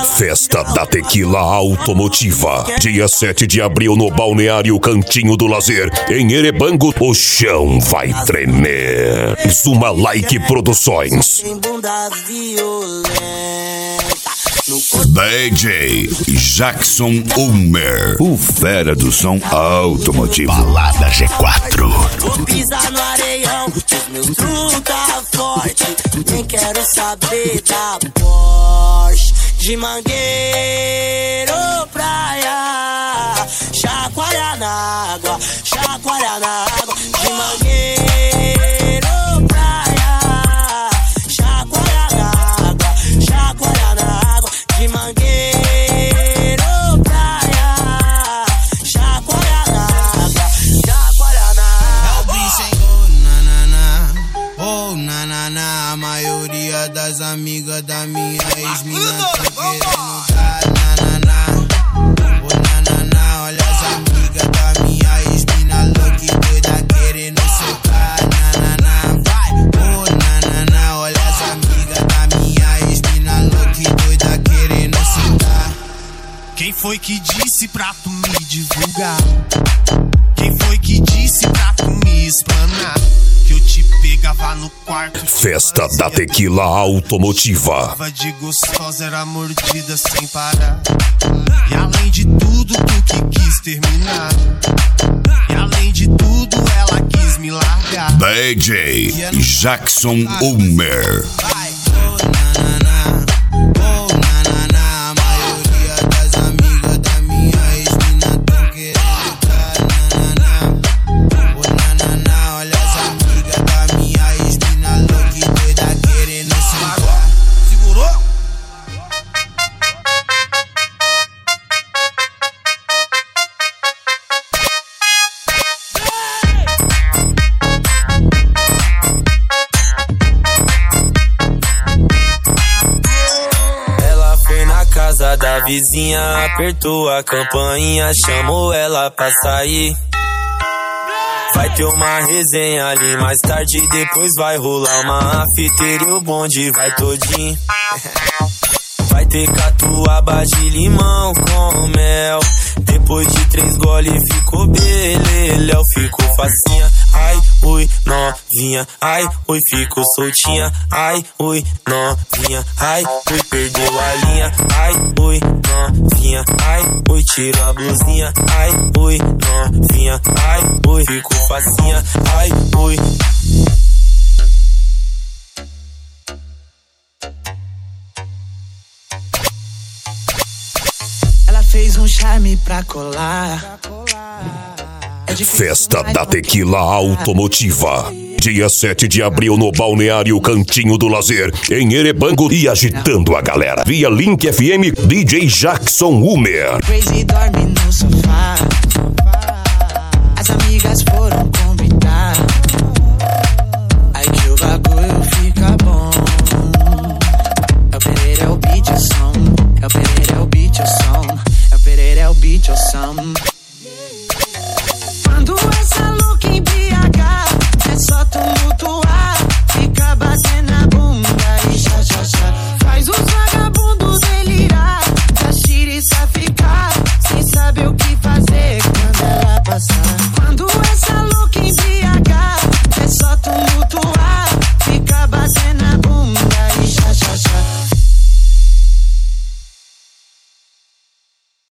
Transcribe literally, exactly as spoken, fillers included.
Festa da Tequila Automotiva. Dia sete de abril no Balneário Cantinho do Lazer. Em Erebango, o chão vai tremer. Zuma Like Produções. D J Jackson Ulmer, o fera do som automotivo. Balada G quatro. Vou pisar no areião, os meus truta forte. Nem quero saber da Porsche. De Mangueiro, praia. Chacoalhar na água, chacoalhar na água. De Mangueiro, praia. Chacoalhar na água, chacoalhar na água. De Mangueiro, praia. Chacoalhar na água, chacoalhar na água. É o bicho, hein? Oh, nanana, oh, nanana. A maioria das amigas da minha ex-mina tá querendo dar nanana. Oh, nanana, olha as amigas da minha ex-mina louca e doida querendo socar nanana. Vai, oh, nanana, olha as amigas da minha ex-mina louca e doida querendo socar. Quem foi que disse pra tu me divulgar? Quem foi que disse pra tu me explanar? Que eu te pegava no quarto. Festa da Tequila Automotiva. De gostosa era mordida sem parar. E além de tudo, tu que quis terminar. E além de tudo, ela quis me largar. D J Jackson Ulmer. Vai, oh, nanana, oh, nanana. A maioria das amigas da minha ex-mina tão querendo dar nanana. Oh, nanana, olha as amigas da minha ex-mina louca e doida querendo sentar. Segurou? Casa da vizinha, apertou a campainha, chamou ela pra sair. Vai ter uma resenha ali mais tarde, depois vai rolar uma afteira e o bonde vai todinho. Vai ter catuaba de limão com mel. Depois de três goles ficou beleléu, ficou facinha. Ai, ui, novinha, ai, ui, ficou soltinha. Ai, ui, novinha, ai, ui, perdeu a linha. Ai, ui, novinha, ai, ui, tirou a blusinha. Ai, ui, novinha, ai, ui, ficou facinha. Ai, ui. Fez um charme pra colar. Festa da Tequila Automotiva. Dia sete de abril no Balneário Cantinho do Lazer. Em Erebango e agitando a galera. Via Link F M, D J Jackson Ulmer. Crazy dorme no sofá.